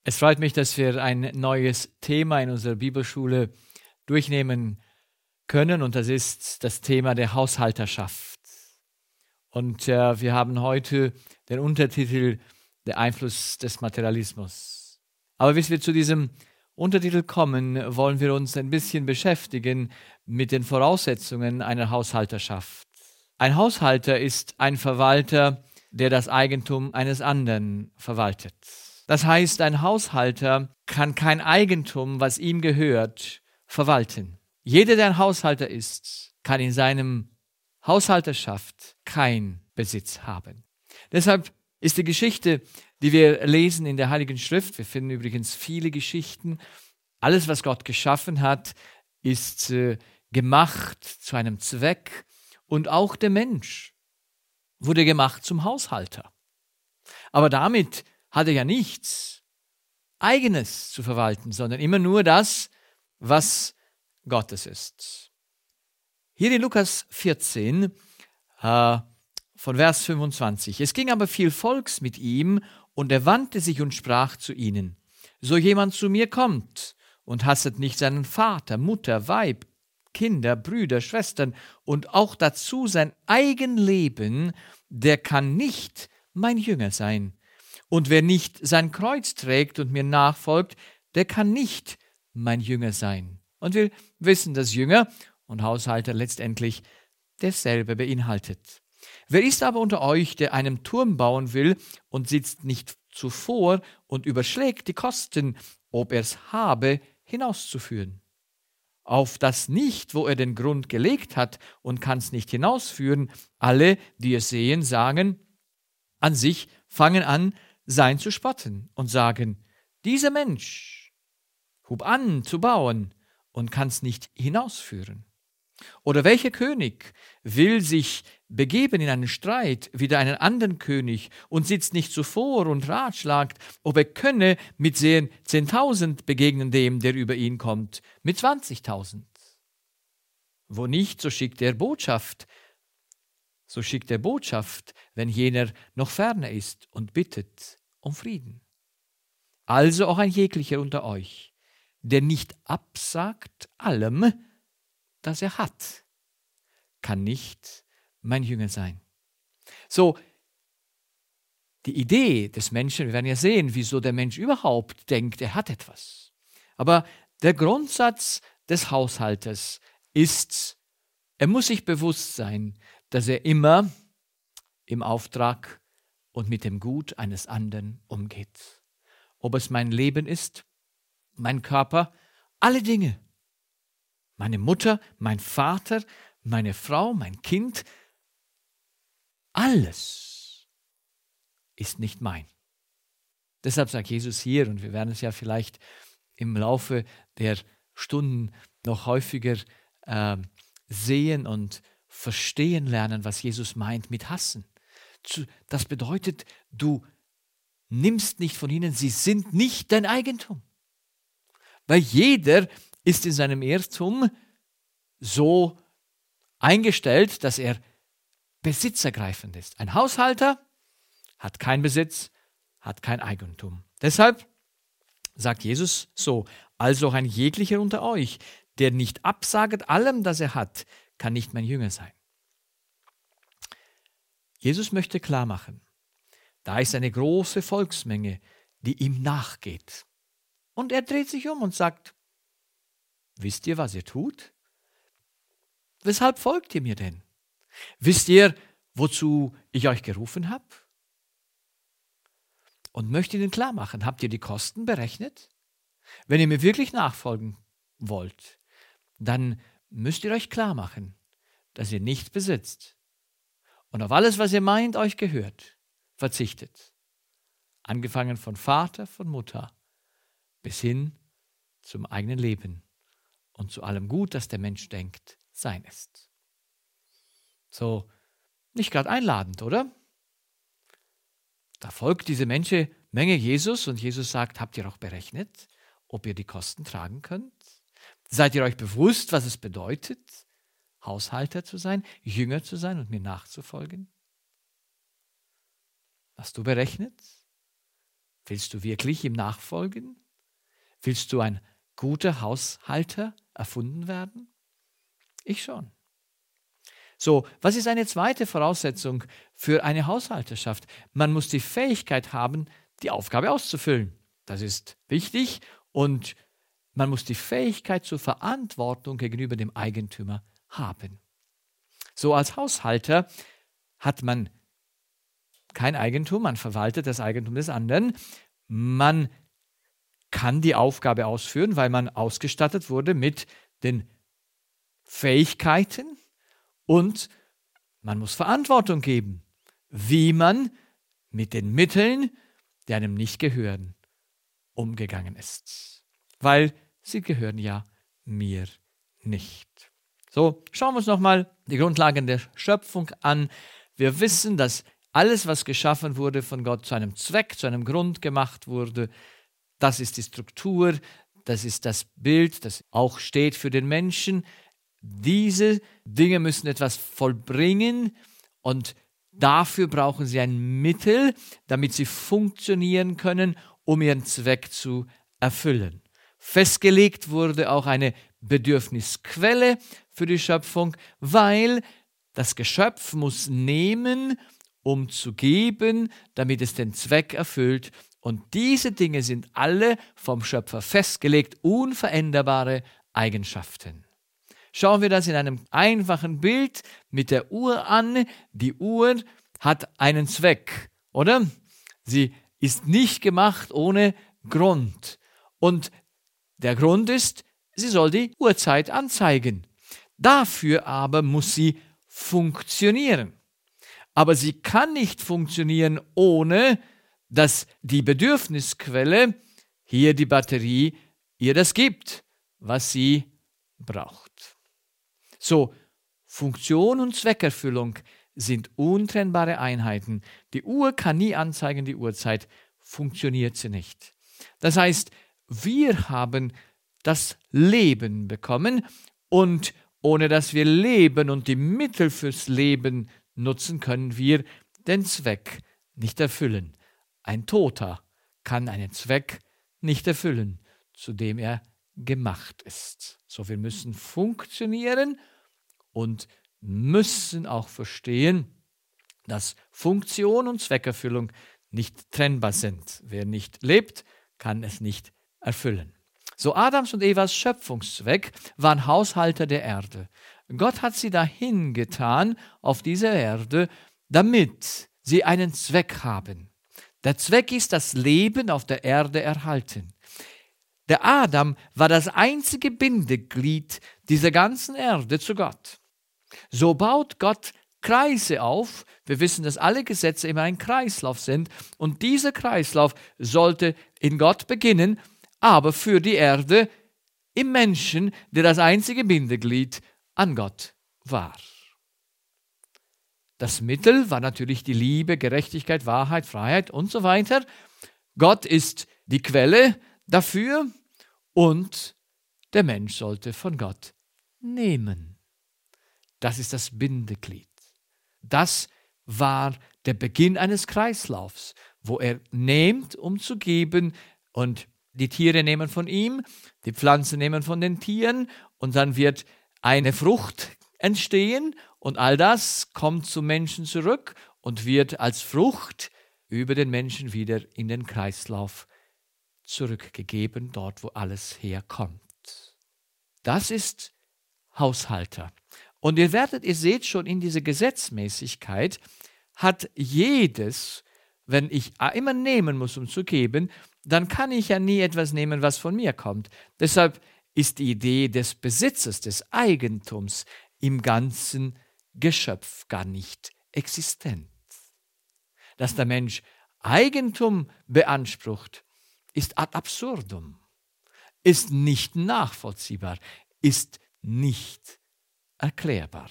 Es freut mich, dass wir ein neues Thema in unserer Bibelschule durchnehmen können, und das ist das Thema der Haushalterschaft. Und wir haben heute den Untertitel Der Einfluss des Materialismus. Aber bis wir zu diesem Untertitel kommen, wollen wir uns ein bisschen beschäftigen mit den Voraussetzungen einer Haushalterschaft. Ein Haushalter ist ein Verwalter, der das Eigentum eines anderen verwaltet. Das heißt, ein Haushalter kann kein Eigentum, was ihm gehört, verwalten. Jeder, der ein Haushalter ist, kann in seinem Haushalterschaft kein Besitz haben. Deshalb ist die Geschichte, die wir lesen in der Heiligen Schrift, wir finden übrigens viele Geschichten, alles, was Gott geschaffen hat, ist gemacht zu einem Zweck, und auch der Mensch wurde gemacht zum Haushalter. Aber damit hat er ja nichts Eigenes zu verwalten, sondern immer nur das, was Gottes ist. Hier in Lukas 14, von Vers 25. Es ging aber viel Volks mit ihm, und er wandte sich und sprach zu ihnen: So jemand zu mir kommt und hasset nicht seinen Vater, Mutter, Weib, Kinder, Brüder, Schwestern und auch dazu sein eigen Leben, der kann nicht mein Jünger sein. Und wer nicht sein Kreuz trägt und mir nachfolgt, der kann nicht mein Jünger sein. Und wir wissen, dass Jünger und Haushalter letztendlich dasselbe beinhaltet. Wer ist aber unter euch, der einen Turm bauen will und sitzt nicht zuvor und überschlägt die Kosten, ob er's habe, hinauszuführen? Auf das nicht, wo er den Grund gelegt hat, und kann's nicht hinausführen. Alle, die es sehen, sagen an sich, fangen an, sein zu spotten und sagen: Dieser Mensch hub an zu bauen und kann's nicht hinausführen. Oder welcher König will sich begeben in einen Streit wider einen anderen König und sitzt nicht zuvor und ratschlagt, ob er könne mit 10.000 begegnen dem, der über ihn kommt, mit 20.000? Wo nicht, so schickt er Botschaft, wenn jener noch ferner ist, und bittet um Frieden. Also auch ein jeglicher unter euch, der nicht absagt allem, das er hat, kann nicht mein Jünger sein. So, die Idee des Menschen, wir werden ja sehen, wieso der Mensch überhaupt denkt, er hat etwas. Aber der Grundsatz des Haushalters ist, er muss sich bewusst sein, dass er immer im Auftrag und mit dem Gut eines anderen umgeht. Ob es mein Leben ist, mein Körper, alle Dinge. Meine Mutter, mein Vater, meine Frau, mein Kind, alles ist nicht mein. Deshalb sagt Jesus hier, und wir werden es ja vielleicht im Laufe der Stunden noch häufiger sehen und verstehen lernen, was Jesus meint mit hassen. Das bedeutet, du nimmst nicht von ihnen, sie sind nicht dein Eigentum. Weil jeder ist in seinem Irrtum so eingestellt, dass er besitzergreifend ist. Ein Haushalter hat keinen Besitz, hat kein Eigentum. Deshalb sagt Jesus so: Also auch ein jeglicher unter euch, der nicht absaget allem, das er hat, kann nicht mein Jünger sein. Jesus möchte klar machen, da ist eine große Volksmenge, die ihm nachgeht. Und er dreht sich um und sagt: Wisst ihr, was ihr tut? Weshalb folgt ihr mir denn? Wisst ihr, wozu ich euch gerufen habe? Und möchte ihnen klar machen, habt ihr die Kosten berechnet? Wenn ihr mir wirklich nachfolgen wollt, dann müsst ihr euch klar machen, dass ihr nichts besitzt und auf alles, was ihr meint, euch gehört, verzichtet. Angefangen von Vater, von Mutter, bis hin zum eigenen Leben und zu allem Gut, das der Mensch denkt, sein ist. So, nicht gerade einladend, oder? Da folgt diese Menge Jesus, und Jesus sagt: Habt ihr auch berechnet, ob ihr die Kosten tragen könnt? Seid ihr euch bewusst, was es bedeutet, Haushalter zu sein, Jünger zu sein und mir nachzufolgen? Hast du berechnet? Willst du wirklich ihm nachfolgen? Willst du ein guter Haushalter erfunden werden? Ich schon. So, was ist eine zweite Voraussetzung für eine Haushalterschaft? Man muss die Fähigkeit haben, die Aufgabe auszufüllen. Das ist wichtig und man muss die Fähigkeit zur Verantwortung gegenüber dem Eigentümer haben. So als Haushalter hat man kein Eigentum, man verwaltet das Eigentum des anderen. Man kann die Aufgabe ausführen, weil man ausgestattet wurde mit den Fähigkeiten und man muss Verantwortung geben, wie man mit den Mitteln, die einem nicht gehören, umgegangen ist. Weil sie gehören ja mir nicht. So, schauen wir uns nochmal die Grundlagen der Schöpfung an. Wir wissen, dass alles, was geschaffen wurde, von Gott zu einem Zweck, zu einem Grund gemacht wurde. Das ist die Struktur, das ist das Bild, das auch steht für den Menschen. Diese Dinge müssen etwas vollbringen und dafür brauchen sie ein Mittel, damit sie funktionieren können, um ihren Zweck zu erfüllen. Festgelegt wurde auch eine Bedürfnisquelle für die Schöpfung, weil das Geschöpf muss nehmen, um zu geben, damit es den Zweck erfüllt. Und diese Dinge sind alle vom Schöpfer festgelegt, unveränderbare Eigenschaften. Schauen wir das in einem einfachen Bild mit der Uhr an. Die Uhr hat einen Zweck, oder? Sie ist nicht gemacht ohne Grund. Und der Grund ist, sie soll die Uhrzeit anzeigen. Dafür aber muss sie funktionieren. Aber sie kann nicht funktionieren, ohne dass die Bedürfnisquelle, hier die Batterie, ihr das gibt, was sie braucht. So, Funktion und Zweckerfüllung sind untrennbare Einheiten. Die Uhr kann nie anzeigen, die Uhrzeit, funktioniert sie nicht. Das heißt, wir haben das Leben bekommen und ohne dass wir leben und die Mittel fürs Leben nutzen, können wir den Zweck nicht erfüllen. Ein Toter kann einen Zweck nicht erfüllen, zu dem er gemacht ist. So, wir müssen funktionieren und müssen auch verstehen, dass Funktion und Zweckerfüllung nicht trennbar sind. Wer nicht lebt, kann es nicht erfüllen. So, Adams und Evas Schöpfungszweck waren Haushalter der Erde. Gott hat sie dahin getan auf diese Erde, damit sie einen Zweck haben. Der Zweck ist das Leben auf der Erde erhalten. Der Adam war das einzige Bindeglied dieser ganzen Erde zu Gott. So baut Gott Kreise auf. Wir wissen, dass alle Gesetze immer ein Kreislauf sind. Und dieser Kreislauf sollte in Gott beginnen, aber für die Erde im Menschen, der das einzige Bindeglied an Gott war. Das Mittel war natürlich die Liebe, Gerechtigkeit, Wahrheit, Freiheit und so weiter. Gott ist die Quelle dafür und der Mensch sollte von Gott nehmen. Das ist das Bindeglied. Das war der Beginn eines Kreislaufs, wo er nimmt, um zu geben, und die Tiere nehmen von ihm, die Pflanzen nehmen von den Tieren und dann wird eine Frucht entstehen und all das kommt zum Menschen zurück und wird als Frucht über den Menschen wieder in den Kreislauf zurückgegeben, dort wo alles herkommt. Das ist Haushalter. Und ihr seht schon, in dieser Gesetzmäßigkeit hat jedes, wenn ich immer nehmen muss, um zu geben, dann kann ich ja nie etwas nehmen, was von mir kommt. Deshalb ist die Idee des Besitzes, des Eigentums im ganzen Geschöpf gar nicht existent. Dass der Mensch Eigentum beansprucht, ist ad absurdum, ist nicht nachvollziehbar, ist nicht erklärbar.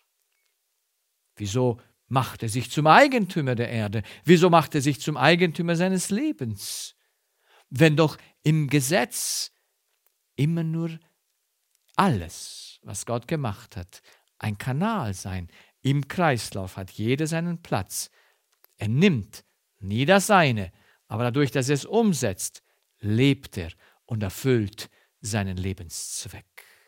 Wieso macht er sich zum Eigentümer der Erde? Wieso macht er sich zum Eigentümer seines Lebens? Wenn doch im Gesetz immer nur alles, was Gott gemacht hat, ein Kanal sein. Im Kreislauf hat jeder seinen Platz. Er nimmt nie das Seine, Aber dadurch, dass er es umsetzt, lebt er und erfüllt seinen Lebenszweck.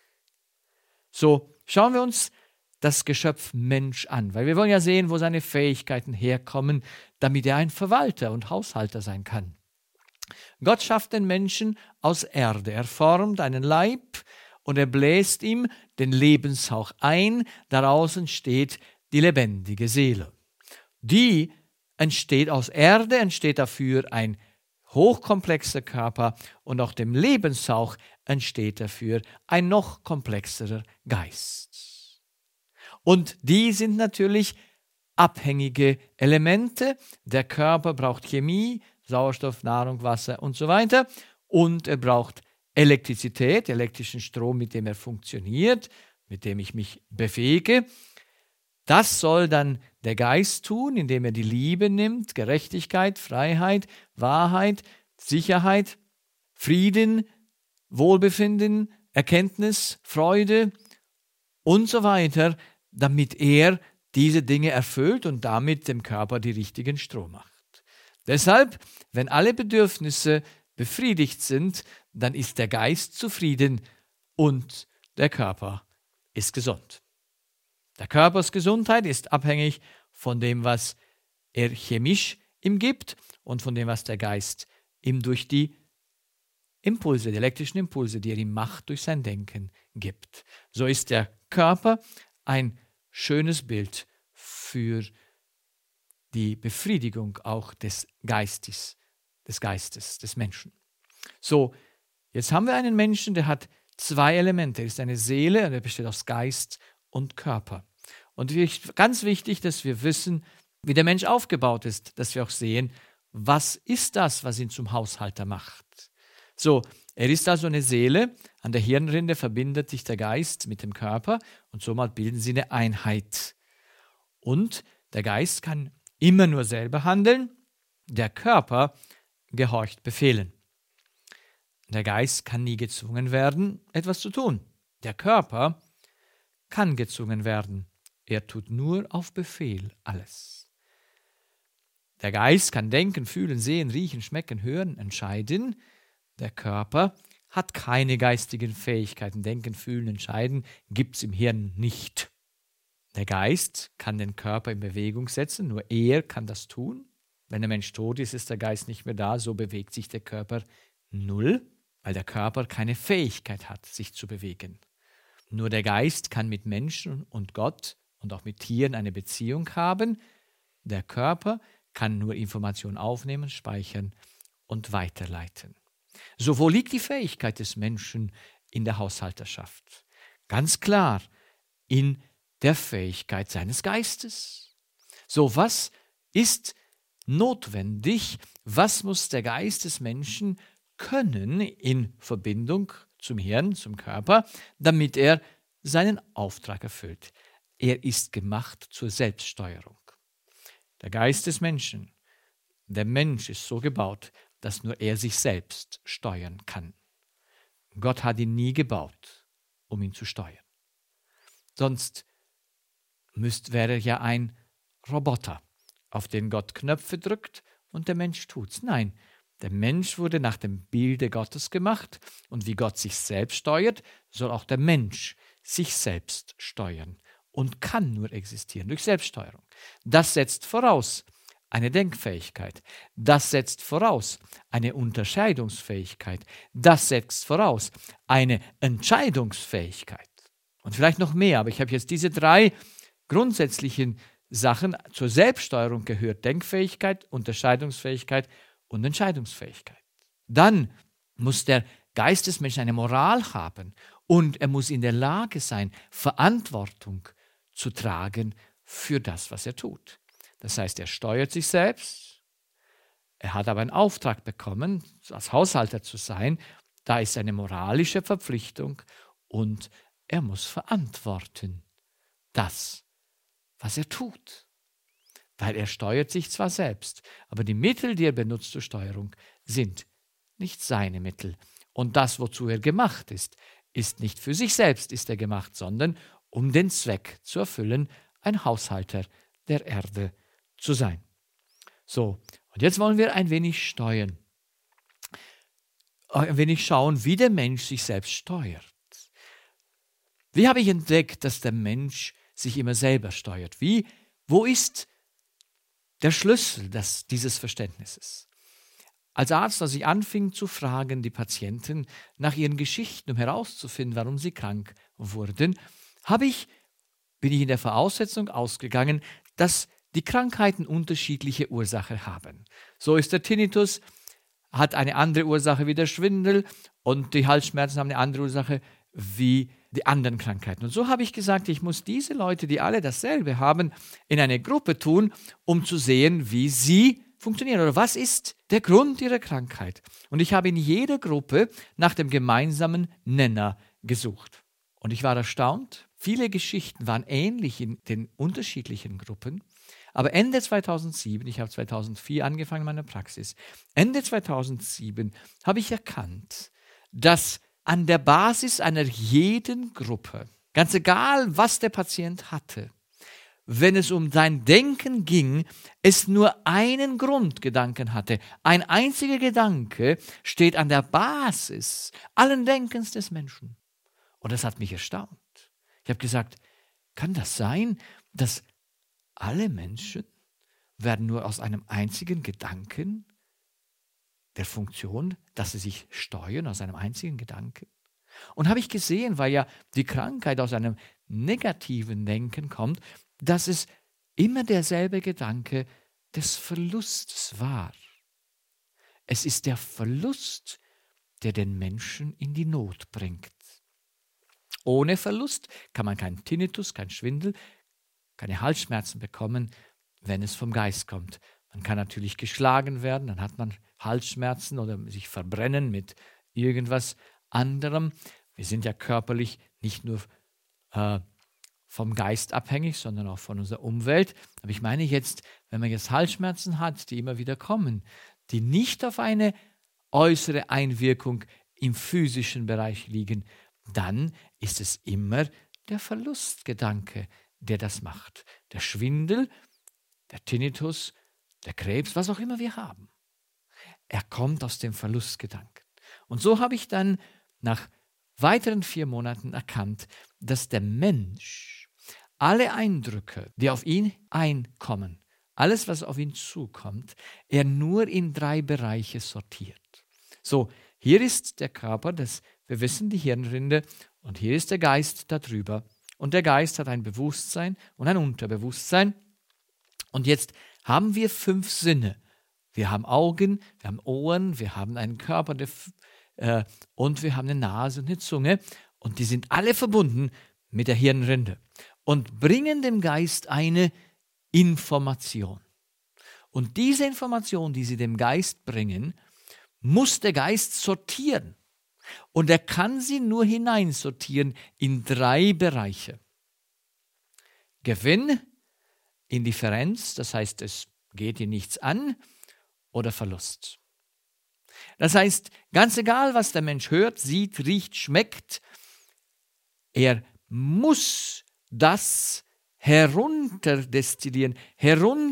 So, schauen wir uns das Geschöpf Mensch an, weil wir wollen ja sehen, wo seine Fähigkeiten herkommen, damit er ein Verwalter und Haushalter sein kann. Gott schafft den Menschen aus Erde. Er formt einen Leib und er bläst ihm den Lebenshauch ein. Daraus entsteht die lebendige Seele. Die entsteht aus Erde, entsteht dafür ein hochkomplexer Körper und auch dem Lebenshauch entsteht dafür ein noch komplexerer Geist. Und die sind natürlich abhängige Elemente. Der Körper braucht Chemie, Sauerstoff, Nahrung, Wasser und so weiter. Und er braucht Elektrizität, elektrischen Strom, mit dem er funktioniert, mit dem ich mich befähige. Das soll dann der Geist tun, indem er die Liebe nimmt, Gerechtigkeit, Freiheit, Wahrheit, Sicherheit, Frieden, Wohlbefinden, Erkenntnis, Freude und so weiter, damit er diese Dinge erfüllt und damit dem Körper die richtigen Strom macht. Deshalb, wenn alle Bedürfnisse befriedigt sind, dann ist der Geist zufrieden und der Körper ist gesund. Der Körpers Gesundheit ist abhängig von dem, was er chemisch ihm gibt und von dem, was der Geist ihm durch die Impulse, die elektrischen Impulse, die er ihm macht, durch sein Denken gibt. So ist der Körper ein schönes Bild für die Befriedigung auch des Geistes, des Menschen. So, jetzt haben wir einen Menschen, der hat zwei Elemente. Er ist eine Seele und er besteht aus Geist und Körper. Und ganz wichtig, dass wir wissen, wie der Mensch aufgebaut ist, dass wir auch sehen, was ist das, was ihn zum Haushalter macht. So, er ist also eine Seele, an der Hirnrinde verbindet sich der Geist mit dem Körper und somit bilden sie eine Einheit. Und der Geist kann immer nur selber handeln, der Körper gehorcht Befehlen. Der Geist kann nie gezwungen werden, etwas zu tun. Der Körper kann gezwungen werden. Er tut nur auf Befehl alles. Der Geist kann denken, fühlen, sehen, riechen, schmecken, hören, entscheiden. Der Körper hat keine geistigen Fähigkeiten. Denken, fühlen, entscheiden gibt es im Hirn nicht. Der Geist kann den Körper in Bewegung setzen, nur er kann das tun. Wenn der Mensch tot ist, ist der Geist nicht mehr da, so bewegt sich der Körper null, weil der Körper keine Fähigkeit hat, sich zu bewegen. Nur der Geist kann mit Menschen und Gott und auch mit Tieren eine Beziehung haben. Der Körper kann nur Informationen aufnehmen, speichern und weiterleiten. So, wo liegt die Fähigkeit des Menschen in der Haushalterschaft? Ganz klar, in der Fähigkeit seines Geistes. So, was ist notwendig? Was muss der Geist des Menschen können in Verbindung zum Hirn, zum Körper, damit er seinen Auftrag erfüllt? Er ist gemacht zur Selbststeuerung. Der Geist des Menschen, der Mensch ist so gebaut, dass nur er sich selbst steuern kann. Gott hat ihn nie gebaut, um ihn zu steuern. Sonst wäre er ja ein Roboter, auf den Gott Knöpfe drückt und der Mensch tut's. Nein, der Mensch wurde nach dem Bilde Gottes gemacht und wie Gott sich selbst steuert, soll auch der Mensch sich selbst steuern und kann nur existieren durch Selbststeuerung. Das setzt voraus eine Denkfähigkeit. Das setzt voraus eine Unterscheidungsfähigkeit. Das setzt voraus eine Entscheidungsfähigkeit. Und vielleicht noch mehr, aber ich habe jetzt diese drei grundsätzlichen Sachen zur Selbststeuerung gehört. Denkfähigkeit, Unterscheidungsfähigkeit und Entscheidungsfähigkeit. Dann muss der Geist des Menschen eine Moral haben und er muss in der Lage sein, Verantwortung zu tragen für das, was er tut. Das heißt, er steuert sich selbst, er hat aber einen Auftrag bekommen, als Haushalter zu sein. Da ist eine moralische Verpflichtung und er muss verantworten das, was er tut. Weil er steuert sich zwar selbst, aber die Mittel, die er benutzt zur Steuerung, sind nicht seine Mittel. Und das, wozu er gemacht ist, ist nicht für sich selbst ist er gemacht, sondern um den Zweck zu erfüllen, ein Haushalter der Erde zu sein. So, Und jetzt wollen wir ein wenig steuern. Ein wenig schauen, wie der Mensch sich selbst steuert. Wie habe ich entdeckt, dass der Mensch sich immer selber steuert? Wo ist der Schlüssel dieses Verständnisses? Als Arzt, als ich anfing zu fragen, die Patienten nach ihren Geschichten, um herauszufinden, warum sie krank wurden, bin ich in der Voraussetzung ausgegangen, dass die Krankheiten unterschiedliche Ursachen haben. So ist der Tinnitus, hat eine andere Ursache wie der Schwindel und die Halsschmerzen haben eine andere Ursache wie die anderen Krankheiten. Und so habe ich gesagt, ich muss diese Leute, die alle dasselbe haben, in eine Gruppe tun, um zu sehen, wie sie funktionieren oder was ist der Grund ihrer Krankheit. Und ich habe in jeder Gruppe nach dem gemeinsamen Nenner gesucht. Und ich war erstaunt, viele Geschichten waren ähnlich in den unterschiedlichen Gruppen. Aber Ende 2007, ich habe 2004 angefangen in meiner Praxis, Ende 2007 habe ich erkannt, dass an der Basis einer jeden Gruppe, ganz egal, was der Patient hatte, wenn es um sein Denken ging, es nur einen Grundgedanken hatte. Ein einziger Gedanke steht an der Basis allen Denkens des Menschen. Und das hat mich erstaunt. Ich habe gesagt, kann das sein, dass alle Menschen werden nur aus einem einzigen Gedanken der Funktion, dass sie sich steuern, aus einem einzigen Gedanken? Und habe ich gesehen, weil ja die Krankheit aus einem negativen Denken kommt, dass es immer derselbe Gedanke des Verlustes war. Es ist der Verlust, der den Menschen in die Not bringt. Ohne Verlust kann man keinen Tinnitus, keinen Schwindel, keine Halsschmerzen bekommen, wenn es vom Geist kommt. Man kann natürlich geschlagen werden, dann hat man Halsschmerzen oder sich verbrennen mit irgendwas anderem. Wir sind ja körperlich nicht nur vom Geist abhängig, sondern auch von unserer Umwelt. Aber ich meine jetzt, wenn man jetzt Halsschmerzen hat, die immer wieder kommen, die nicht auf eine äußere Einwirkung im physischen Bereich liegen, dann ist es immer der Verlustgedanke, der das macht. Der Schwindel, der Tinnitus, der Krebs, was auch immer wir haben. Er kommt aus dem Verlustgedanken. Und so habe ich dann nach weiteren 4 Monaten erkannt, dass der Mensch alle Eindrücke, die auf ihn einkommen, alles, was auf ihn zukommt, er nur in 3 Bereiche sortiert. So, hier ist der Körper, wir wissen, die Hirnrinde, und hier ist der Geist darüber. Und der Geist hat ein Bewusstsein und ein Unterbewusstsein. Und jetzt haben wir 5 Sinne. Wir haben Augen, wir haben Ohren, wir haben einen Körper und wir haben eine Nase und eine Zunge. Und die sind alle verbunden mit der Hirnrinde und bringen dem Geist eine Information. Und diese Information, die sie dem Geist bringen, muss der Geist sortieren. Und er kann sie nur hineinsortieren in 3 Bereiche. Gewinn, Indifferenz, das heißt, es geht ihn nichts an, oder Verlust. Das heißt, ganz egal, was der Mensch hört, sieht, riecht, schmeckt, er muss das herunterdestillieren, ich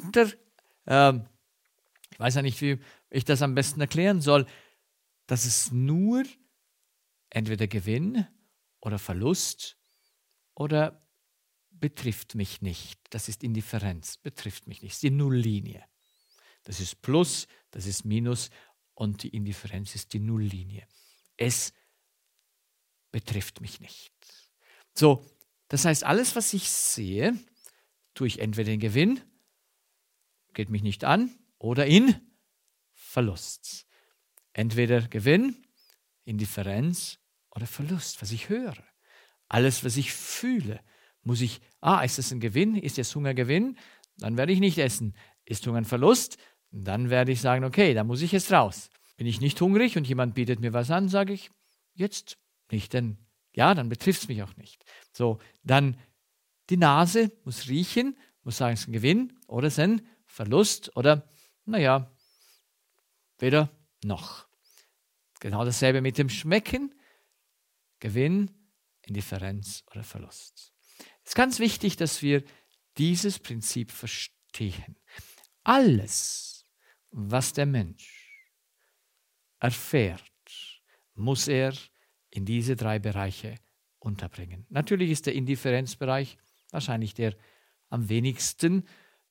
weiß ja nicht, wie ich das am besten erklären soll, dass es nur entweder Gewinn oder Verlust oder betrifft mich nicht. Das ist Indifferenz, betrifft mich nicht. Das ist die Nulllinie. Das ist Plus, das ist Minus und die Indifferenz ist die Nulllinie. Es betrifft mich nicht. So, das heißt, alles, was ich sehe, tue ich entweder in Gewinn, geht mich nicht an, oder in Verlust. Entweder Gewinn, Indifferenz oder Verlust, was ich höre. Alles, was ich fühle, muss ich, ist das ein Gewinn? Ist jetzt Hunger Gewinn? Dann werde ich nicht essen. Ist Hunger ein Verlust? Dann werde ich sagen, okay, da muss ich jetzt raus. Bin ich nicht hungrig und jemand bietet mir was an, sage ich, jetzt nicht, denn ja, dann betrifft es mich auch nicht. So, dann die Nase muss riechen, muss sagen, es ist ein Gewinn oder es ist ein Verlust oder, weder noch. Genau dasselbe mit dem Schmecken, Gewinn, Indifferenz oder Verlust. Es ist ganz wichtig, dass wir dieses Prinzip verstehen. Alles, was der Mensch erfährt, muss er in diese 3 Bereiche unterbringen. Natürlich ist der Indifferenzbereich wahrscheinlich der am wenigsten,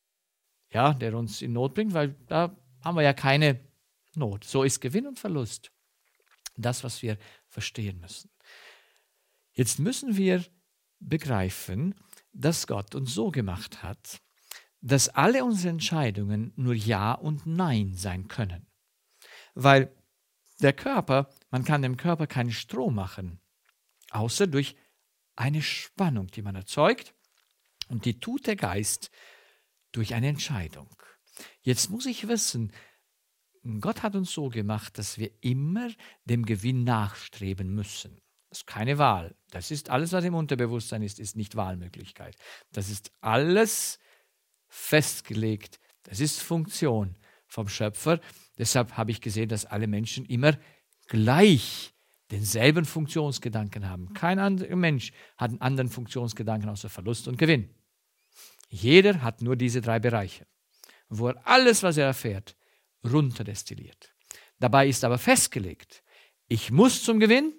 der uns in Not bringt, weil da haben wir ja keine Not. So ist Gewinn und Verlust das, was wir verstehen müssen. Jetzt müssen wir begreifen, dass Gott uns so gemacht hat, dass alle unsere Entscheidungen nur Ja und Nein sein können. Weil der Körper, man kann dem Körper keinen Strom machen, außer durch eine Spannung, die man erzeugt, und die tut der Geist durch eine Entscheidung. Jetzt muss ich wissen, Gott hat uns so gemacht, dass wir immer dem Gewinn nachstreben müssen. Das ist keine Wahl. Das ist alles, was im Unterbewusstsein ist nicht Wahlmöglichkeit. Das ist alles festgelegt. Das ist Funktion vom Schöpfer. Deshalb habe ich gesehen, dass alle Menschen immer gleich denselben Funktionsgedanken haben. Kein anderer Mensch hat einen anderen Funktionsgedanken außer Verlust und Gewinn. Jeder hat nur diese 3 Bereiche, wo er alles, was er erfährt, runterdestilliert. Dabei ist aber festgelegt, ich muss zum Gewinn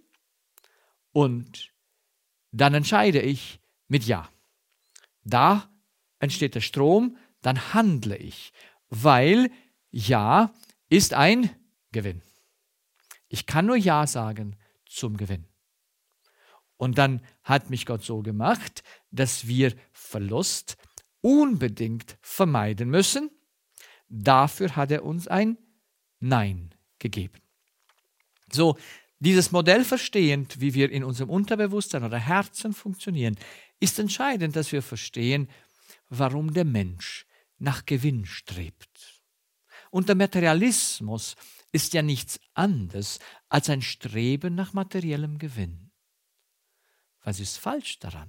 und dann entscheide ich mit Ja. Da entsteht der Strom, dann handle ich, weil Ja ist ein Gewinn. Ich kann nur Ja sagen zum Gewinn. Und dann hat mich Gott so gemacht, dass wir Verlust unbedingt vermeiden müssen. Dafür hat er uns ein Nein gegeben. So, dieses Modell verstehend, wie wir in unserem Unterbewusstsein oder Herzen funktionieren, ist entscheidend, dass wir verstehen, warum der Mensch nach Gewinn strebt. Und der Materialismus ist ja nichts anderes als ein Streben nach materiellem Gewinn. Was ist falsch daran?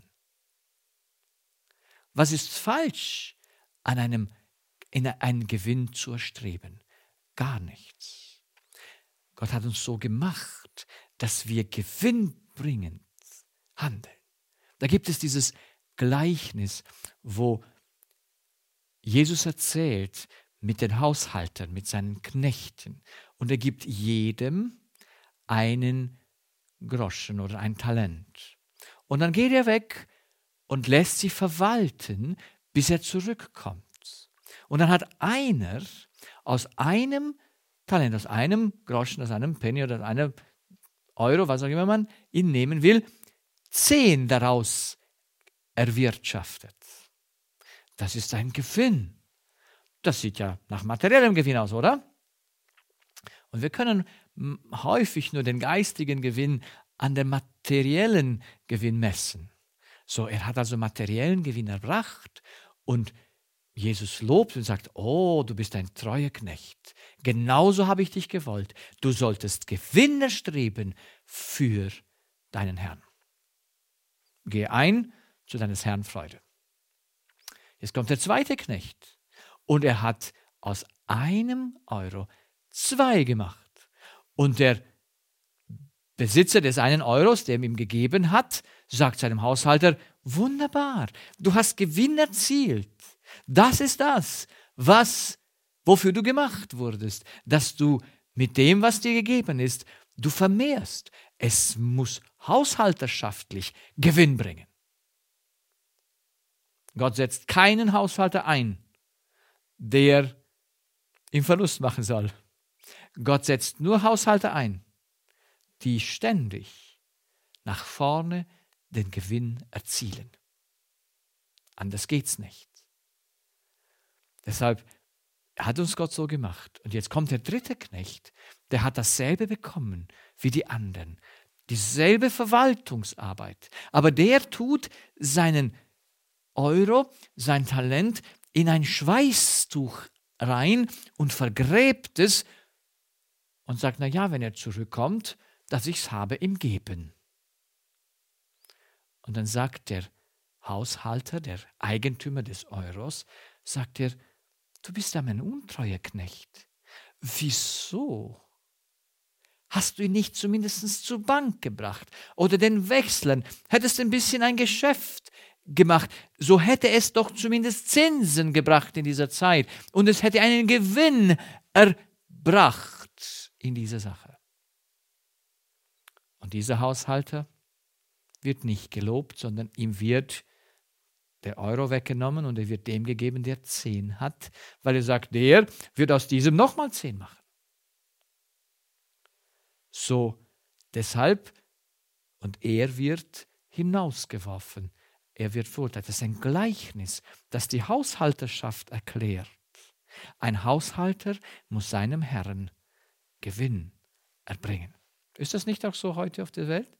Was ist falsch an einen Gewinn zu erstreben? Gar nichts. Gott hat uns so gemacht, dass wir gewinnbringend handeln. Da gibt es dieses Gleichnis, wo Jesus erzählt mit den Haushaltern, mit seinen Knechten. Und er gibt jedem einen Groschen oder ein Talent. Und dann geht er weg und lässt sie verwalten, bis er zurückkommt. Und dann hat einer aus einem Talent, aus einem Groschen, aus einem Penny oder aus einem Euro, was auch immer man ihn nehmen will, 10 daraus erwirtschaftet. Das ist ein Gewinn. Das sieht ja nach materiellem Gewinn aus, oder? Und wir können häufig nur den geistigen Gewinn an dem materiellen Gewinn messen. So, er hat also materiellen Gewinn erbracht und Jesus lobt und sagt, oh, du bist ein treuer Knecht. Genauso habe ich dich gewollt. Du solltest Gewinn erstreben für deinen Herrn. Geh ein zu deines Herrn Freude. Jetzt kommt der zweite Knecht und er hat aus 1 Euro 2 gemacht. Und der Besitzer des 1 Euros, der ihm gegeben hat, sagt seinem Haushalter, wunderbar, du hast Gewinn erzielt. Das ist das, wofür du gemacht wurdest, dass du mit dem, was dir gegeben ist, du vermehrst. Es muss haushalterschaftlich Gewinn bringen. Gott setzt keinen Haushalter ein, der ihm Verlust machen soll. Gott setzt nur Haushalter ein, die ständig nach vorne den Gewinn erzielen. Anders geht's nicht. Deshalb hat uns Gott so gemacht. Und jetzt kommt der dritte Knecht, der hat dasselbe bekommen wie die anderen. Dieselbe Verwaltungsarbeit. Aber der tut seinen Euro, sein Talent in ein Schweißtuch rein und vergräbt es und sagt, na ja, wenn er zurückkommt, dass ich es habe ihm geben. Und dann sagt der Haushalter, der Eigentümer des Euros, sagt er, du bist ein untreuer Knecht. Wieso? Hast du ihn nicht zumindest zur Bank gebracht oder den Wechslern? Hättest ein bisschen ein Geschäft gemacht, so hätte es doch zumindest Zinsen gebracht in dieser Zeit und es hätte einen Gewinn erbracht in dieser Sache. Und dieser Haushalter wird nicht gelobt, sondern ihm wird der Euro weggenommen und er wird dem gegeben, der 10 hat, weil er sagt, der wird aus diesem nochmal 10 machen. So, deshalb, und er wird hinausgeworfen. Er wird verurteilt. Das ist ein Gleichnis, das die Haushalterschaft erklärt. Ein Haushalter muss seinem Herrn Gewinn erbringen. Ist das nicht auch so heute auf der Welt?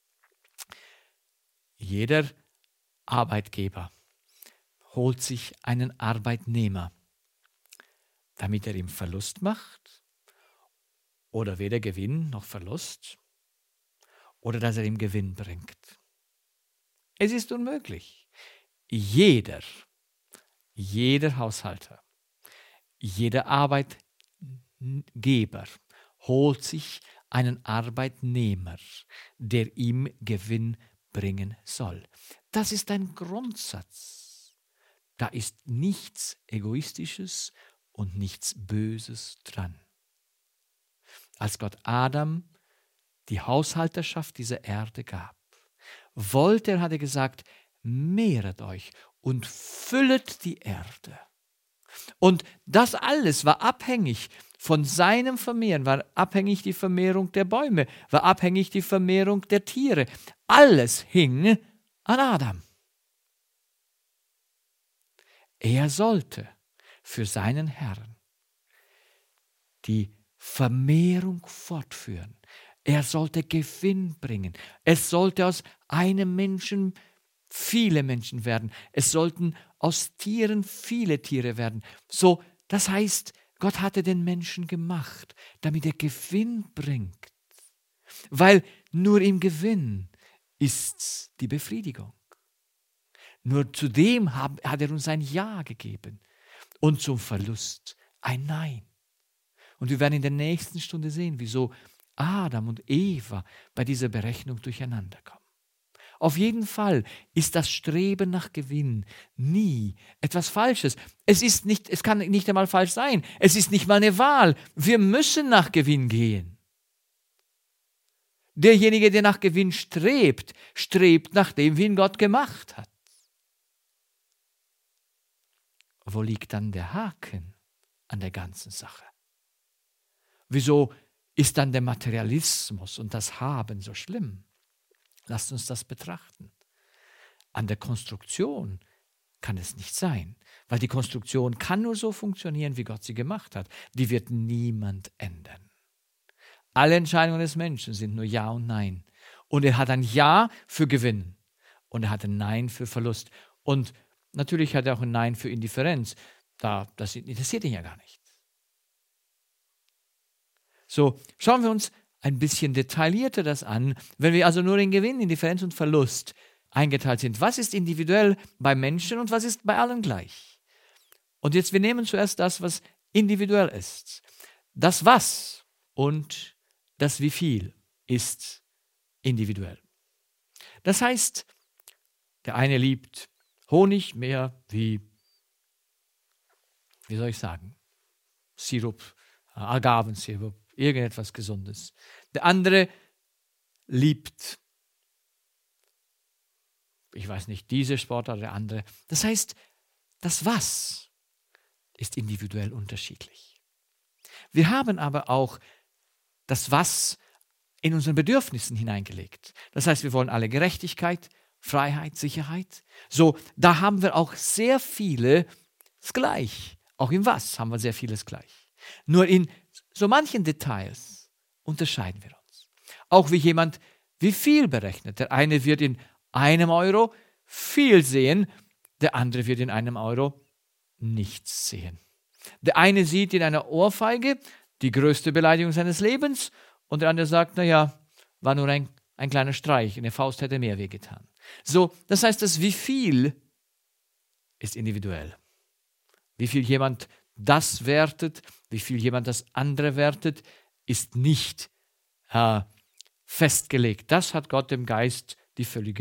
Jeder Arbeitgeber holt sich einen Arbeitnehmer, damit er ihm Verlust macht oder weder Gewinn noch Verlust oder dass er ihm Gewinn bringt. Es ist unmöglich. Jeder Haushalter, jeder Arbeitgeber holt sich einen Arbeitnehmer, der ihm Gewinn bringen soll. Das ist ein Grundsatz. Da ist nichts Egoistisches und nichts Böses dran. Als Gott Adam die Haushalterschaft dieser Erde gab, hat er gesagt, mehret euch und füllet die Erde. Und das alles war abhängig von seinem Vermehren, war abhängig die Vermehrung der Bäume, war abhängig die Vermehrung der Tiere. Alles hing an Adam. Er sollte für seinen Herrn die Vermehrung fortführen. Er sollte Gewinn bringen. Es sollte aus einem Menschen viele Menschen werden. Es sollten aus Tieren viele Tiere werden. So, das heißt, Gott hatte den Menschen gemacht, damit er Gewinn bringt. Weil nur im Gewinn ist die Befriedigung. Nur zu dem hat er uns ein Ja gegeben und zum Verlust ein Nein. Und wir werden in der nächsten Stunde sehen, wieso Adam und Eva bei dieser Berechnung durcheinander kommen. Auf jeden Fall ist das Streben nach Gewinn nie etwas Falsches. Es kann nicht einmal falsch sein. Es ist nicht mal eine Wahl. Wir müssen nach Gewinn gehen. Derjenige, der nach Gewinn strebt, strebt nach dem, wie ihn Gott gemacht hat. Wo liegt dann der Haken an der ganzen Sache? Wieso ist dann der Materialismus und das Haben so schlimm? Lasst uns das betrachten. An der Konstruktion kann es nicht sein, weil die Konstruktion kann nur so funktionieren, wie Gott sie gemacht hat. Die wird niemand ändern. Alle Entscheidungen des Menschen sind nur Ja und Nein. Und er hat ein Ja für Gewinn und er hat ein Nein für Verlust. Und natürlich hat er auch ein Nein für Indifferenz. Das interessiert ihn ja gar nicht. So, schauen wir uns ein bisschen detaillierter das an, wenn wir also nur in Gewinn, Indifferenz und Verlust eingeteilt sind. Was ist individuell bei Menschen und was ist bei allen gleich? Und jetzt, wir nehmen zuerst das, was individuell ist. Das Was und das Wie viel ist individuell. Das heißt, der eine liebt Honig mehr wie soll ich sagen, Sirup, Agavensirup, irgendetwas Gesundes. Der andere liebt, ich weiß nicht, diese Sportart, der andere. Das heißt, das Was ist individuell unterschiedlich. Wir haben aber auch das Was in unseren Bedürfnissen hineingelegt. Das heißt, wir wollen alle Gerechtigkeit, Freiheit, Sicherheit. So, da haben wir auch sehr vieles gleich. Auch im Was haben wir sehr vieles gleich. Nur in so manchen Details unterscheiden wir uns. Auch wie viel berechnet. Der eine wird in 1 Euro viel sehen, der andere wird in 1 Euro nichts sehen. Der eine sieht in einer Ohrfeige die größte Beleidigung seines Lebens und der andere sagt, naja, war nur ein kleiner Streich, eine Faust hätte mehr wehgetan. So, das heißt, das Wie viel ist individuell. Wie viel jemand das wertet, wie viel jemand das andere wertet, ist nicht festgelegt. Das hat Gott dem Geist die völlige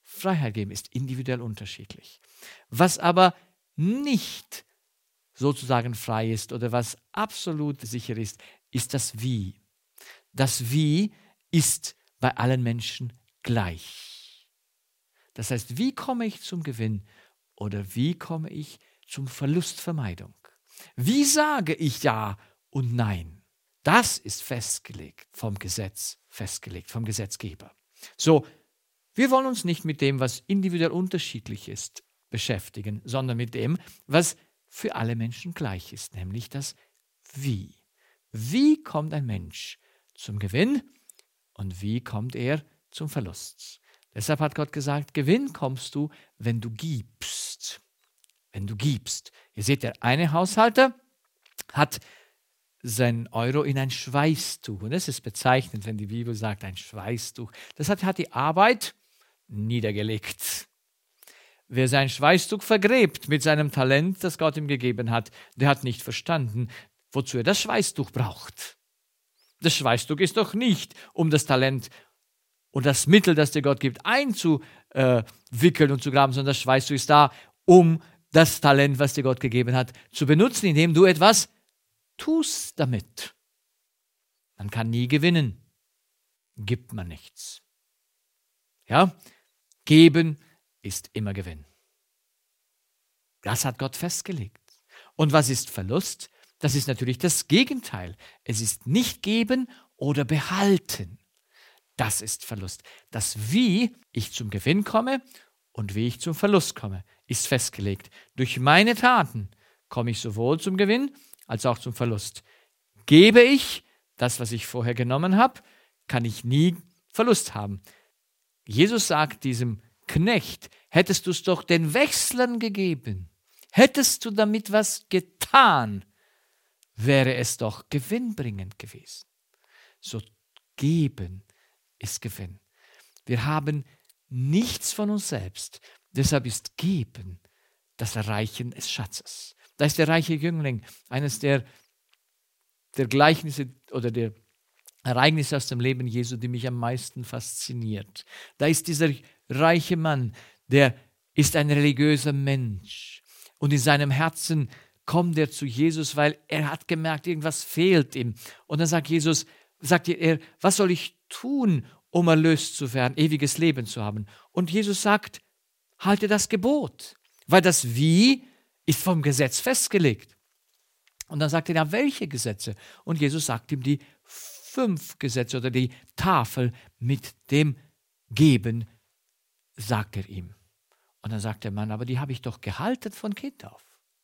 Freiheit geben, ist individuell unterschiedlich. Was aber nicht sozusagen frei ist oder was absolut sicher ist, ist das Wie. Das Wie ist bei allen Menschen gleich. Das heißt, wie komme ich zum Gewinn oder wie komme ich zum Verlustvermeidung? Wie sage ich Ja und Nein? Das ist festgelegt vom Gesetz, festgelegt vom Gesetzgeber. So, wir wollen uns nicht mit dem, was individuell unterschiedlich ist, beschäftigen, sondern mit dem, was für alle Menschen gleich ist, nämlich das Wie. Wie kommt ein Mensch zum Gewinn und wie kommt er zum Verlust? Deshalb hat Gott gesagt, Gewinn kommst du, wenn du gibst. Wenn du gibst. Ihr seht, der eine Haushalter hat sein Euro in ein Schweißtuch. Und das ist bezeichnend, wenn die Bibel sagt, ein Schweißtuch. Das hat die Arbeit niedergelegt. Wer sein Schweißtuch vergräbt mit seinem Talent, das Gott ihm gegeben hat, der hat nicht verstanden, wozu er das Schweißtuch braucht. Das Schweißtuch ist doch nicht, um das Talent und das Mittel, das dir Gott gibt, einzuwickeln und zu graben, sondern das Schweißtuch ist da, um das Talent, was dir Gott gegeben hat, zu benutzen, indem du etwas tust damit. Man kann nie gewinnen. Gibt man nichts. Ja? Geben ist immer Gewinn. Das hat Gott festgelegt. Und was ist Verlust? Das ist natürlich das Gegenteil. Es ist nicht geben oder behalten. Das ist Verlust. Das, wie ich zum Gewinn komme und wie ich zum Verlust komme, ist festgelegt. Durch meine Taten komme ich sowohl zum Gewinn als auch zum Verlust. Gebe ich das, was ich vorher genommen habe, kann ich nie Verlust haben. Jesus sagt diesem Knecht, hättest du es doch den Wechslern gegeben, hättest du damit was getan, wäre es doch gewinnbringend gewesen. So geben ist Gewinn. Wir haben nichts von uns selbst, deshalb ist Geben das Erreichen des Schatzes. Da ist der reiche Jüngling, eines der Gleichnisse oder der Ereignisse aus dem Leben Jesu, die mich am meisten fasziniert. Da ist dieser reiche Mann, der ist ein religiöser Mensch. Und in seinem Herzen kommt er zu Jesus, weil er hat gemerkt, irgendwas fehlt ihm. Und dann sagt er, was soll ich tun, um erlöst zu werden, ewiges Leben zu haben? Und Jesus sagt, halte das Gebot, weil das Wie ist vom Gesetz festgelegt. Und dann sagt er, ja, welche Gesetze? Und Jesus sagt ihm die 5 Gesetze oder die Tafel mit dem Geben, sagt er ihm. Und dann sagt der Mann, aber die habe ich doch gehalten von Kind auf.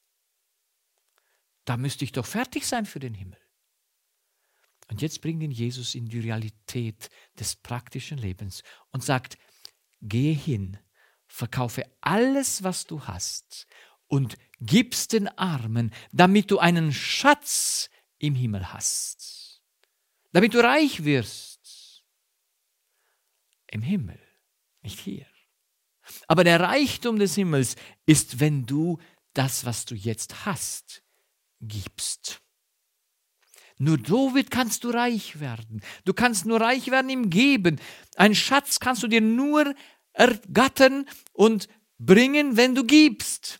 Da müsste ich doch fertig sein für den Himmel. Und jetzt bringt ihn Jesus in die Realität des praktischen Lebens und sagt, gehe hin, verkaufe alles, was du hast und gib's den Armen, damit du einen Schatz im Himmel hast, damit du reich wirst. Im Himmel, nicht hier. Aber der Reichtum des Himmels ist, wenn du das, was du jetzt hast, gibst. Nur so kannst du reich werden. Du kannst nur reich werden im Geben. Einen Schatz kannst du dir nur ergattern und bringen, wenn du gibst.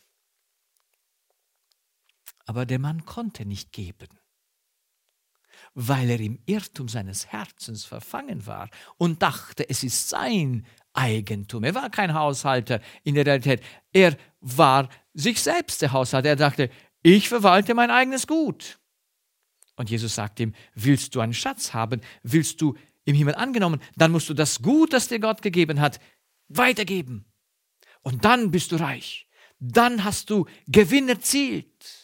Aber der Mann konnte nicht geben, weil er im Irrtum seines Herzens verfangen war und dachte, es ist sein Eigentum. Er war kein Haushalter in der Realität. Er war sich selbst der Haushalter. Er dachte, ich verwalte mein eigenes Gut. Und Jesus sagt ihm, willst du einen Schatz haben, willst du im Himmel angenommen, dann musst du das Gut, das dir Gott gegeben hat, weitergeben. Und dann bist du reich. Dann hast du Gewinn erzielt.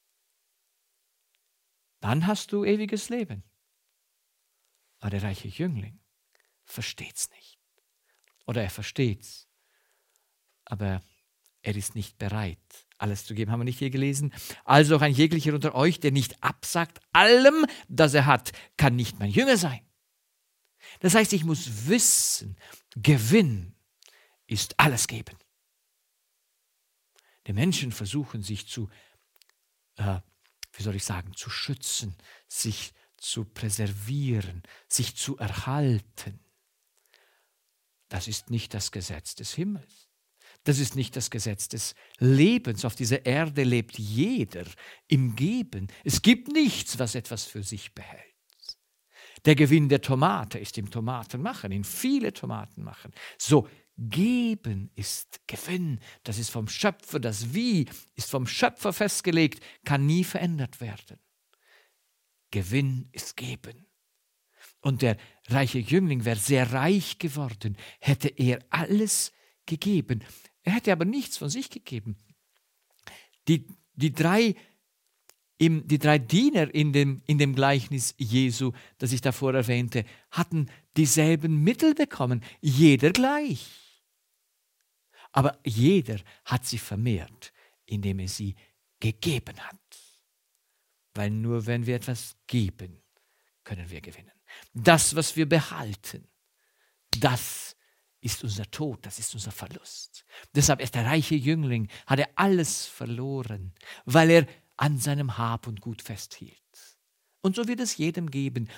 Dann hast du ewiges Leben. Aber der reiche Jüngling versteht's nicht. Oder er versteht's, aber er ist nicht bereit, alles zu geben. Haben wir nicht hier gelesen? Also auch ein jeglicher unter euch, der nicht absagt allem, das er hat, kann nicht mein Jünger sein. Das heißt, ich muss wissen, Gewinn ist alles geben. Die Menschen versuchen sich zu schützen, sich zu präservieren, sich zu erhalten. Das ist nicht das Gesetz des Himmels. Das ist nicht das Gesetz des Lebens. Auf dieser Erde lebt jeder im Geben. Es gibt nichts, was etwas für sich behält. Der Gewinn der Tomate ist im Tomatenmachen, in viele Tomaten machen. So, Geben ist Gewinn. Das ist vom Schöpfer. Das Wie ist vom Schöpfer festgelegt, kann nie verändert werden. Gewinn ist Geben. Und der reiche Jüngling wäre sehr reich geworden, hätte er alles gegeben. Er hätte aber nichts von sich gegeben. Die drei Diener in dem Gleichnis Jesu, das ich davor erwähnte, hatten dieselben Mittel bekommen, jeder gleich. Aber jeder hat sie vermehrt, indem er sie gegeben hat. Weil nur wenn wir etwas geben, können wir gewinnen. Das, was wir behalten, das ist unser Tod, das ist unser Verlust. Deshalb ist der reiche Jüngling, hat er alles verloren, weil er an seinem Hab und Gut festhielt. Und so wird es jedem gehen,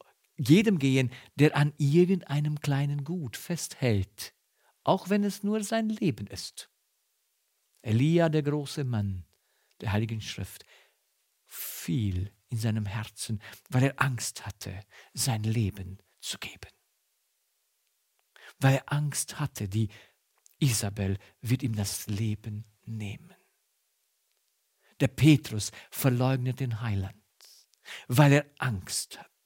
der an irgendeinem kleinen Gut festhält, auch wenn es nur sein Leben ist. Elia, der große Mann der Heiligen Schrift, fiel in seinem Herzen, weil er Angst hatte, sein Leben zu geben. Weil er Angst hatte, die Isabel wird ihm das Leben nehmen. Der Petrus verleugnet den Heiland, weil er Angst hat,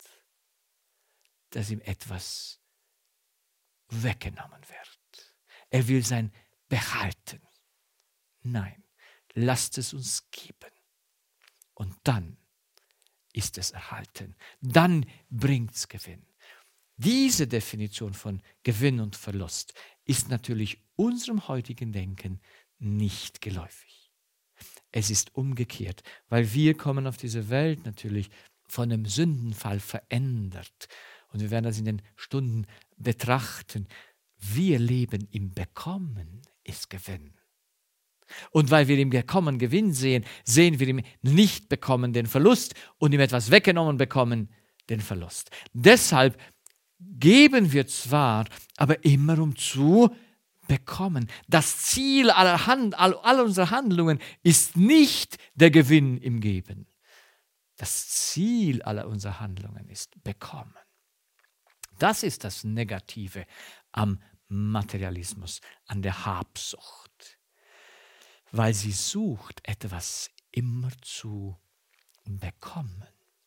dass ihm etwas weggenommen wird. Er will sein behalten. Nein, lasst es uns geben. Und dann ist es erhalten. Dann bringt es Gewinn. Diese Definition von Gewinn und Verlust ist natürlich unserem heutigen Denken nicht geläufig. Es ist umgekehrt, weil wir kommen auf diese Welt natürlich von einem Sündenfall verändert. Und wir werden das in den Stunden betrachten. Wir leben im Bekommen ist Gewinn. Und weil wir im Bekommen Gewinn sehen, sehen wir im Nicht-Bekommen den Verlust und im etwas weggenommen bekommen den Verlust. Deshalb geben wir zwar, aber immer um zu bekommen. Das Ziel all unserer Handlungen ist nicht der Gewinn im Geben. Das Ziel aller unserer Handlungen ist bekommen. Das ist das Negative am Materialismus, an der Habsucht. Weil sie sucht, etwas immer zu bekommen.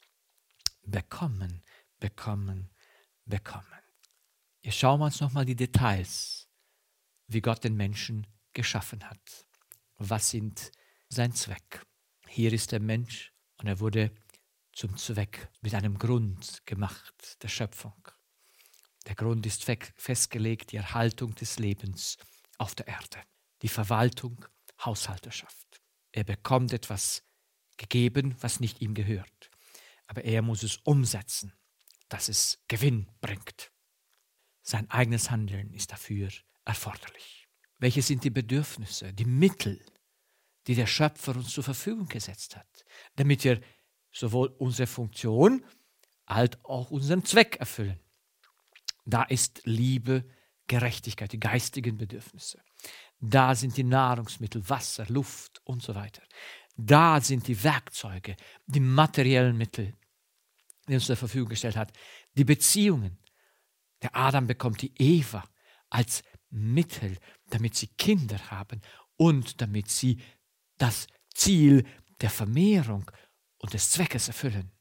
Bekommen, bekommen, bekommen. Jetzt schauen wir uns nochmal die Details, wie Gott den Menschen geschaffen hat. Was sind sein Zweck? Hier ist der Mensch und er wurde zum Zweck mit einem Grund gemacht, der Schöpfung. Der Grund ist festgelegt, die Erhaltung des Lebens auf der Erde, die Verwaltung, Haushalterschaft. Er bekommt etwas gegeben, was nicht ihm gehört. Aber er muss es umsetzen, dass es Gewinn bringt. Sein eigenes Handeln ist dafür erforderlich. Welche sind die Bedürfnisse, die Mittel, die der Schöpfer uns zur Verfügung gesetzt hat, damit wir sowohl unsere Funktion als auch unseren Zweck erfüllen? Da ist Liebe, Gerechtigkeit, die geistigen Bedürfnisse. Da sind die Nahrungsmittel, Wasser, Luft und so weiter. Da sind die Werkzeuge, die materiellen Mittel, die uns zur Verfügung gestellt hat. Die Beziehungen. Der Adam bekommt die Eva als Mittel, damit sie Kinder haben und damit sie das Ziel der Vermehrung und des Zweckes erfüllen.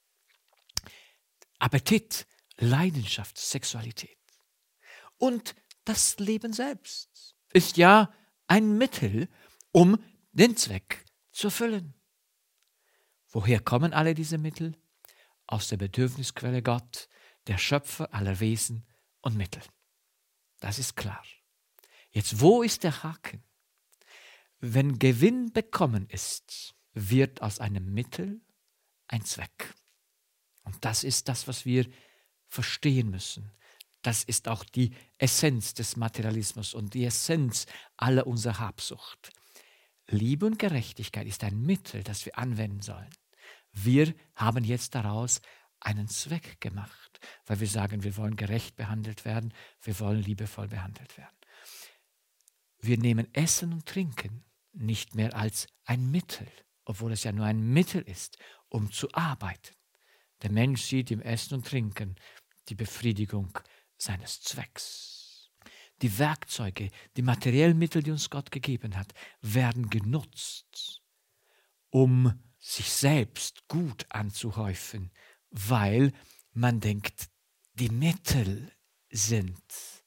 Appetit, Leidenschaft, Sexualität. Und das Leben selbst ist ja ein Mittel, um den Zweck zu erfüllen. Woher kommen alle diese Mittel? Aus der Bedürfnisquelle Gott, der Schöpfer aller Wesen und Mittel. Das ist klar. Jetzt, wo ist der Haken? Wenn Gewinn bekommen ist, wird aus einem Mittel ein Zweck. Und das ist das, was wir verstehen müssen. Das ist auch die Essenz des Materialismus und die Essenz aller unserer Habsucht. Liebe und Gerechtigkeit ist ein Mittel, das wir anwenden sollen. Wir haben jetzt daraus einen Zweck gemacht. weil wir sagen, wir wollen gerecht behandelt werden, wir wollen liebevoll behandelt werden. Wir nehmen Essen und Trinken nicht mehr als ein Mittel, obwohl es ja nur ein Mittel ist, um zu arbeiten. Der Mensch sieht im Essen und Trinken die Befriedigung seines Zwecks. Die Werkzeuge, die materiellen Mittel, die uns Gott gegeben hat, werden genutzt, um sich selbst gut anzuhäufen, weil man denkt, die Mittel sind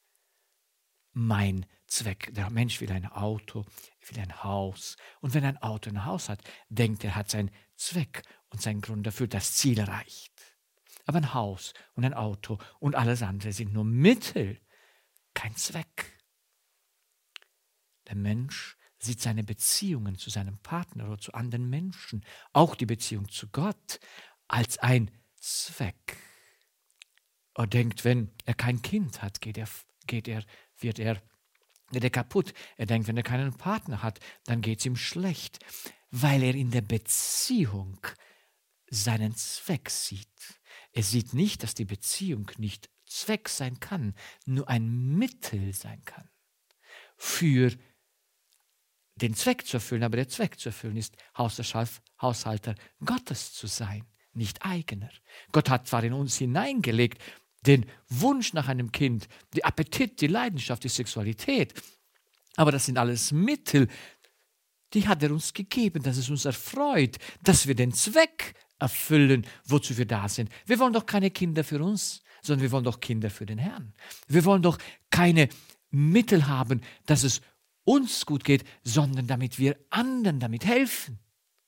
mein Zweck. Der Mensch will ein Auto, will ein Haus. Und wenn ein Auto ein Haus hat, denkt er, hat seinen Zweck und seinen Grund dafür, das Ziel erreicht. Aber ein Haus und ein Auto und alles andere sind nur Mittel, kein Zweck. Der Mensch sieht seine Beziehungen zu seinem Partner oder zu anderen Menschen, auch die Beziehung zu Gott, als ein Zweck. Er denkt, wenn er kein Kind hat, wird er kaputt. Er denkt, wenn er keinen Partner hat, dann geht es ihm schlecht, weil er in der Beziehung seinen Zweck sieht. Er sieht nicht, dass die Beziehung nicht Zweck sein kann, nur ein Mittel sein kann für den Zweck zu erfüllen. Aber der Zweck zu erfüllen ist, Haushalter Gottes zu sein, nicht eigener. Gott hat zwar in uns hineingelegt den Wunsch nach einem Kind, die Appetit, die Leidenschaft, die Sexualität, aber das sind alles Mittel, die hat er uns gegeben, dass es uns erfreut, dass wir den Zweck erfüllen, wozu wir da sind. Wir wollen doch keine Kinder für uns, sondern wir wollen doch Kinder für den Herrn. Wir wollen doch keine Mittel haben, dass es uns gut geht, sondern damit wir anderen damit helfen.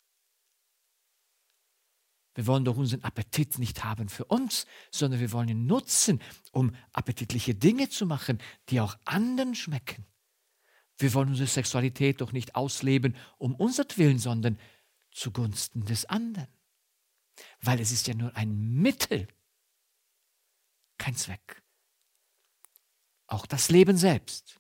Wir wollen doch unseren Appetit nicht haben für uns, sondern wir wollen ihn nutzen, um appetitliche Dinge zu machen, die auch anderen schmecken. Wir wollen unsere Sexualität doch nicht ausleben um unsertwillen, sondern zugunsten des anderen. Weil es ist ja nur ein Mittel, kein Zweck. Auch das Leben selbst,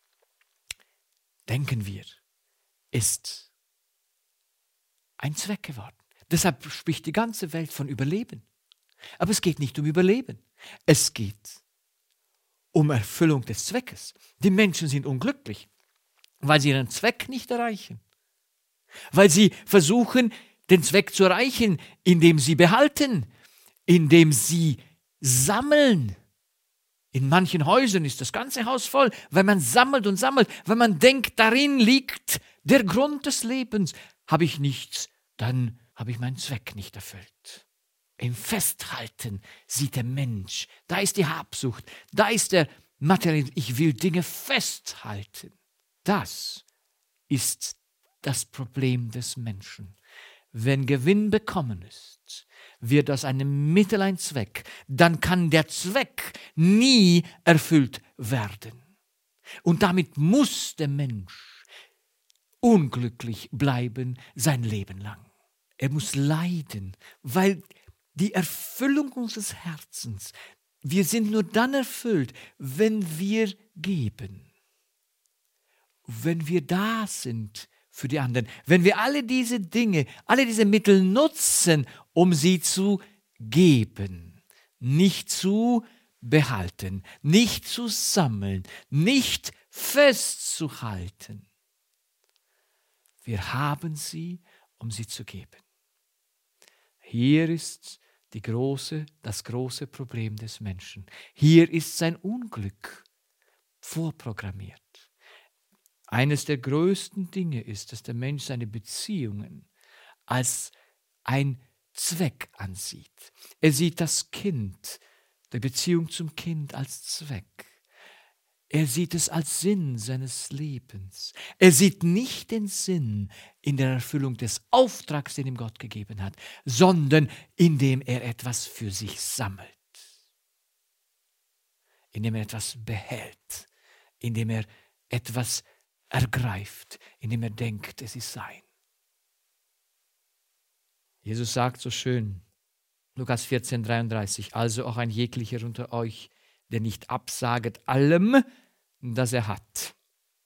denken wir, ist ein Zweck geworden. Deshalb spricht die ganze Welt von Überleben. Aber es geht nicht um Überleben. Es geht um Erfüllung des Zweckes. Die Menschen sind unglücklich, weil sie ihren Zweck nicht erreichen. Weil sie versuchen, den Zweck zu erreichen, indem sie behalten, indem sie sammeln. In manchen Häusern ist das ganze Haus voll, weil man sammelt und sammelt, weil man denkt, darin liegt der Grund des Lebens. Habe ich nichts, dann habe ich meinen Zweck nicht erfüllt. Im Festhalten sieht der Mensch, da ist die Habsucht, da ist der Materialismus, ich will Dinge festhalten. Das ist das Problem des Menschen. Wenn Gewinn bekommen ist, wird aus einem Mittel ein Zweck, dann kann der Zweck nie erfüllt werden. Und damit muss der Mensch unglücklich bleiben sein Leben lang. Er muss leiden, weil die Erfüllung unseres Herzens, wir sind nur dann erfüllt, wenn wir geben, wenn wir da sind für die anderen, wenn wir alle diese Dinge, alle diese Mittel nutzen, um sie zu geben, nicht zu behalten, nicht zu sammeln, nicht festzuhalten. Wir haben sie, um sie zu geben. Hier ist das große Problem des Menschen. Hier ist sein Unglück vorprogrammiert. Eines der größten Dinge ist, dass der Mensch seine Beziehungen als ein Zweck ansieht. Er sieht das Kind, die Beziehung zum Kind als Zweck. Er sieht es als Sinn seines Lebens. Er sieht nicht den Sinn in der Erfüllung des Auftrags, den ihm Gott gegeben hat, sondern indem er etwas für sich sammelt, indem er etwas behält, indem er etwas ergreift, indem er denkt, es ist sein. Jesus sagt so schön, Lukas 14,33, also auch ein jeglicher unter euch, der nicht absaget allem, das er hat,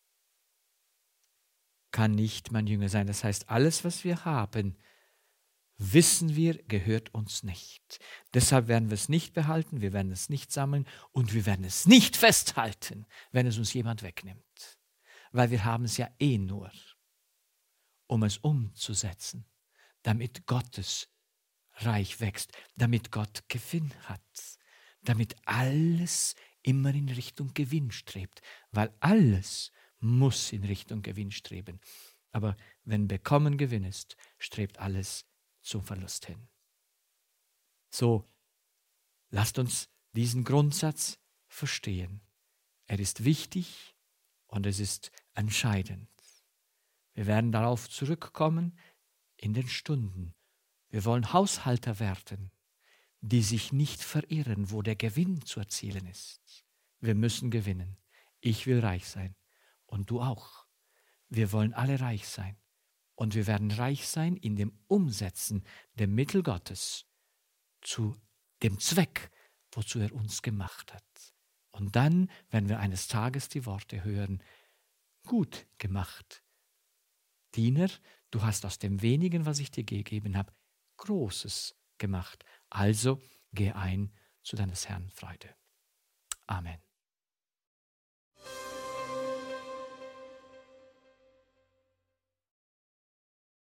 kann nicht mein Jünger sein. Das heißt, alles, was wir haben, wissen wir, gehört uns nicht. Deshalb werden wir es nicht behalten, wir werden es nicht sammeln und wir werden es nicht festhalten, wenn es uns jemand wegnimmt. Weil wir haben es ja eh nur, um es umzusetzen, damit Gottes Reich wächst, damit Gott Gewinn hat, damit alles immer in Richtung Gewinn strebt, weil alles muss in Richtung Gewinn streben. Aber wenn Bekommen Gewinn ist, strebt alles zum Verlust hin. So, lasst uns diesen Grundsatz verstehen. Er ist wichtig und es ist entscheidend. Wir werden darauf zurückkommen in den Stunden. Wir wollen Haushalter werden, die sich nicht verirren, wo der Gewinn zu erzielen ist. Wir müssen gewinnen. Ich will reich sein und du auch. Wir wollen alle reich sein. Und wir werden reich sein in dem Umsetzen der Mittel Gottes zu dem Zweck, wozu er uns gemacht hat. Und dann, wenn wir eines Tages die Worte hören, gut gemacht, Diener, du hast aus dem wenigen, was ich dir gegeben habe, Großes gemacht. Also geh ein zu deines Herrn Freude. Amen.